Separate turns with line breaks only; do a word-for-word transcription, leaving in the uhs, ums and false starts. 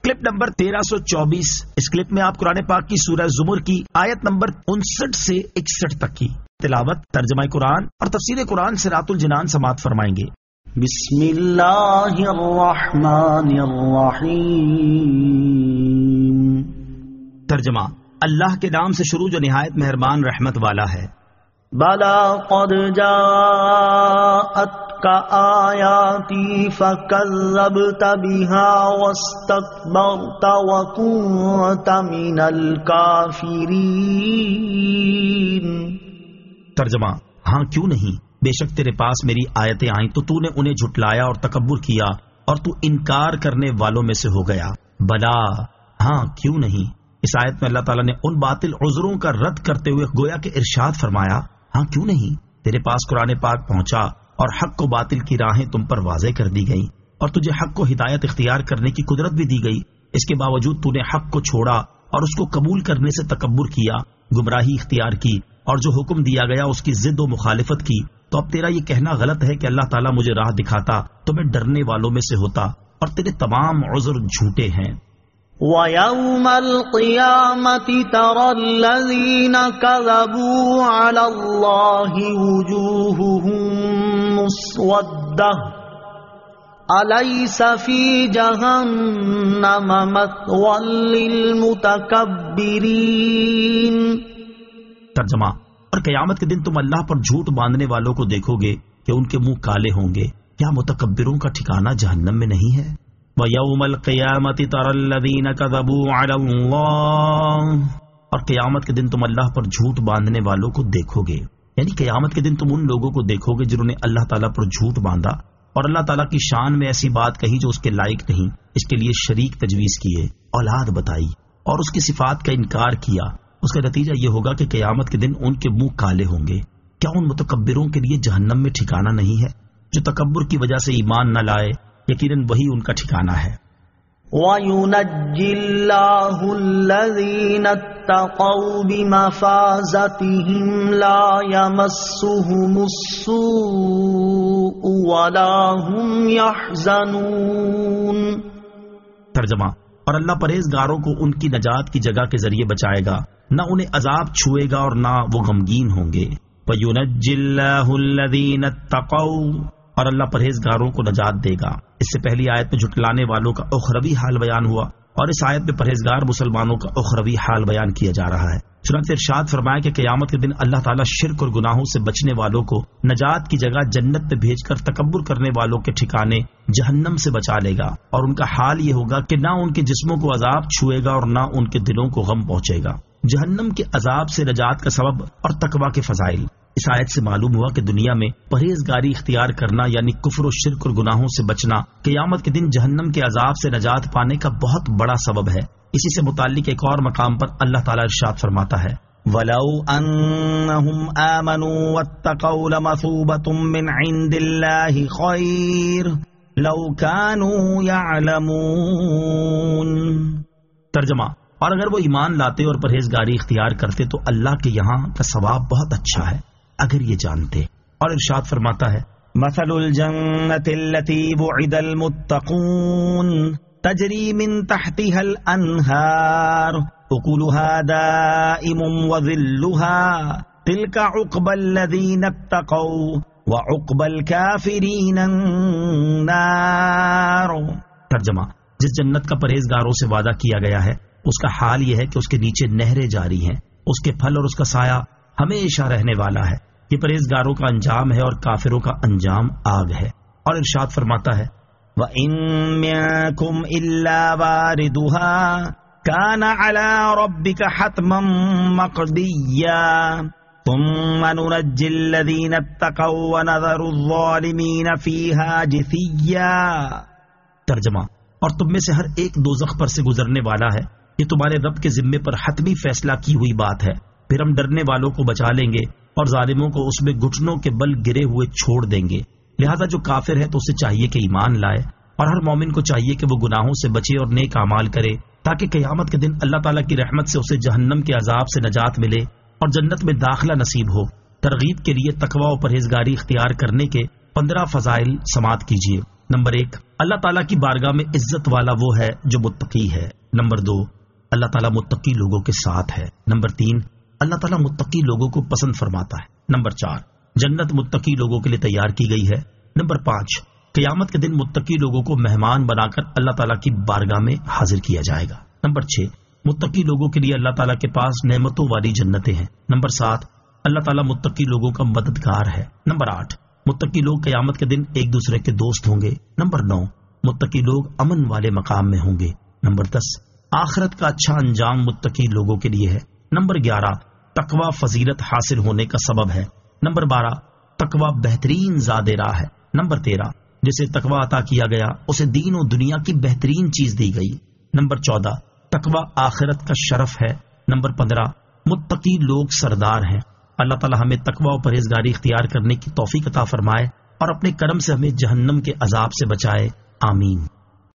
Clip number تیرہ سو چوبیس. اس clip میں آپ قرآن پاک کی سورہ زمر کی آیت نمبر انسٹھ سے اکسٹھ تک کی تلاوت، ترجمہ قرآن اور تفسیر قرآن صراط الجنان سماعت فرمائیں گے.
بسم اللہ الرحمن الرحیم.
ترجمہ: اللہ کے نام سے شروع جو نہایت مہربان رحمت والا ہے.
بلا قد جاءتک آیاتی فکذبت بها واستکبرت وکنت من الکافرین.
ترجمہ: ہاں کیوں نہیں، بے شک تیرے پاس میری آیتیں آئیں تو تو نے انہیں جھٹلایا اور تکبر کیا اور تو انکار کرنے والوں میں سے ہو گیا. بلا، ہاں کیوں نہیں. اس آیت میں اللہ تعالیٰ نے ان باطل عذروں کا رد کرتے ہوئے گویا کہ ارشاد فرمایا، ہاں کیوں نہیں، تیرے پاس قرآن پاک پہنچا اور حق و باطل کی راہیں تم پر واضح کر دی گئیں اور تجھے حق کو ہدایت اختیار کرنے کی قدرت بھی دی گئی. اس کے باوجود تو نے حق کو چھوڑا اور اس کو قبول کرنے سے تکبر کیا، گمراہی اختیار کی اور جو حکم دیا گیا اس کی ضد و مخالفت کی. تو اب تیرا یہ کہنا غلط ہے کہ اللہ تعالیٰ مجھے راہ دکھاتا تو میں ڈرنے والوں میں سے ہوتا، اور تیرے تمام عذر جھوٹے ہیں.
وَيَوْمَ الْقِيَامَةِ تَرَى الَّذِينَ كَذَبُوا عَلَى اللَّهِ وُجُوهُهُم مُّسْوَدَّةٌ أَلَيْسَ فِي جَهَنَّمَ مَثْوًى لِّلْمُتَكَبِّرِينَ.
ترجمہ: اور قیامت کے دن تم اللہ پر جھوٹ باندھنے والوں کو دیکھو گے کہ ان کے منہ کالے ہوں گے. کیا متکبروں کا ٹھکانہ جہنم میں نہیں ہے؟ وَيَوْمَ الْقِيَامَةِ تَرَى الَّذِينَ كَذَبُوا عَلَى اللَّهِ. اور قیامت کے دن تم اللہ پر جھوٹ باندھنے والوں کو دیکھو گے، یعنی قیامت کے دن تم ان لوگوں کو دیکھو گے جنہوں نے اللہ تعالیٰ پر جھوٹ باندھا اور اللہ تعالیٰ کی شان میں ایسی بات کہی جو اس کے لائق نہیں، اس کے لیے شریک تجویز کیے، اولاد بتائی اور اس کی صفات کا انکار کیا. اس کا نتیجہ یہ ہوگا کہ قیامت کے دن ان کے منہ کالے ہوں گے. کیا ان متکبروں کے لیے جہنم میں ٹھکانہ نہیں ہے؟ جو تکبر کی وجہ سے ایمان نہ لائے، یقیناً وہی ان کا ٹھکانہ ہے.
وَيُنَجِّي اللَّهُ الَّذِينَ اتَّقَوْا بِمَفَازَتِهِمْ لَا يَمَسُّهُمُ السُّوءُ وَلَا هُمْ يَحْزَنُونَ.
ترجمہ: اور اللہ پرہیزگاروں کو ان کی نجات کی جگہ کے ذریعے بچائے گا، نہ انہیں عذاب چھوئے گا اور نہ وہ غمگین ہوں گے. وَيُنَجِّي اللَّهُ الَّذِينَ اتَّقَوْا. اور اللہ پرہیزگاروں کو نجات دے گا. اس سے پہلی آیت میں جھٹلانے والوں کا اخروی حال بیان ہوا اور اس آیت میں پرہیزگار مسلمانوں کا اخروی حال بیان کیا جا رہا ہے. چنانچہ ارشاد فرمایا کہ قیامت کے دن اللہ تعالیٰ شرک اور گناہوں سے بچنے والوں کو نجات کی جگہ جنت میں بھیج کر تکبر کرنے والوں کے ٹھکانے جہنم سے بچا لے گا، اور ان کا حال یہ ہوگا کہ نہ ان کے جسموں کو عذاب چھوئے گا اور نہ ان کے دلوں کو غم پہنچے گا. جہنم کے عذاب سے نجات کا سبب اور تقویٰ کے فضائل. اس آیت سے معلوم ہوا کہ دنیا میں پرہیزگاری اختیار کرنا یعنی کفر و شرک اور گناہوں سے بچنا قیامت کے دن جہنم کے عذاب سے نجات پانے کا بہت بڑا سبب ہے. اسی سے متعلق ایک اور مقام پر اللہ تعالیٰ ارشاد فرماتا ہے، وَلَوْ أَنَّهُمْ آمَنُوا وَاتَّقَوْا لَمَثُوبَةٌ مِّنْ عِندِ اللَّهِ خَيْرٌ لَوْ كَانُوا يَعْلَمُونَ. ترجمہ: اور اگر وہ ایمان لاتے اور پرہیزگاری اختیار کرتے تو اللہ کے یہاں کا ثواب بہت اچھا ہے اگر یہ جانتے. اور ارشاد فرماتا ہے، مثل الجنة التي وعد المتقون تجری من تحتها الانہار اکلها دائم وظلها تلك عقبى الذين اتقوا وعقبى الكافرين النار. ترجمہ: جس جنت کا پرہیزگاروں سے وعدہ کیا گیا ہے اس کا حال یہ ہے کہ اس کے نیچے نہریں جاری ہیں، اس کے پھل اور اس کا سایہ ہمیشہ رہنے والا ہے. یہ پرہیزگاروں کا انجام ہے اور کافروں کا انجام آگ ہے. اور ارشاد فرماتا ہے، وَإِن مِّنكُمْ إِلَّا وَارِدُهَا كَانَ عَلَى رَبِّكَ حَتْمًا مَّقْضِيًّا ثُمَّ نُنَجِّي الَّذِينَ اتَّقَوْا وَنَذَرُ الظَّالِمِينَ فِيهَا جِثِيًّا. ترجمہ: اور تم میں سے ہر ایک دوزخ پر سے گزرنے والا ہے، یہ تمہارے رب کے ذمے پر حتمی فیصلہ کی ہوئی بات ہے. پھر ہم ڈرنے والوں کو بچا لیں گے اور ظالموں کو اس میں گھٹنوں کے بل گرے ہوئے چھوڑ دیں گے. لہذا جو کافر ہے تو اسے چاہیے کہ ایمان لائے، اور ہر مومن کو چاہیے کہ وہ گناہوں سے بچے اور نیک اعمال کرے تاکہ قیامت کے دن اللہ تعالیٰ کی رحمت سے اسے جہنم کے عذاب سے نجات ملے اور جنت میں داخلہ نصیب ہو. ترغیب کے لیے تقویٰ و پرہیزگاری اختیار کرنے کے پندرہ فضائل سماعت کیجیے. نمبر ایک، اللہ تعالیٰ کی بارگاہ میں عزت والا وہ ہے جو متقی ہے۔ نمبر دو، اللہ تعالیٰ متقی لوگوں کے ساتھ ہے۔ نمبر تین، اللہ تعالیٰ متقی لوگوں کو پسند فرماتا ہے۔ نمبر چار، جنت متقی لوگوں کے لیے تیار کی گئی ہے۔ نمبر پانچ، قیامت کے دن متقی لوگوں کو مہمان بنا کر اللہ تعالیٰ کی بارگاہ میں حاضر کیا جائے گا۔ نمبر چھ، متقی لوگوں کے لیے اللہ تعالیٰ کے پاس نعمتوں والی جنتیں ہیں۔ نمبر سات، اللہ تعالیٰ متقی لوگوں کا مددگار ہے۔ نمبر آٹھ، متقی لوگ قیامت کے دن ایک دوسرے کے دوست ہوں گے۔ نمبر نو، متقی لوگ امن والے مقام میں ہوں گے۔ نمبر دس، آخرت کا اچھا انجام متقی لوگوں کے لیے ہے۔ نمبر گیارہ، تقوی فضیلت حاصل ہونے کا سبب ہے۔ نمبر بارہ، تقوی بہترین زاد راہ ہے۔ نمبر تیرہ، جسے تقوی عطا کیا گیا اسے دین و دنیا کی بہترین چیز دی گئی۔ نمبر چودہ، تقوی آخرت کا شرف ہے۔ نمبر پندرہ، متقی لوگ سردار ہیں۔ اللہ تعالی ہمیں تقوی و پرہیزگاری اختیار کرنے کی توفیق عطا فرمائے اور اپنے کرم سے ہمیں جہنم کے عذاب سے بچائے، آمین۔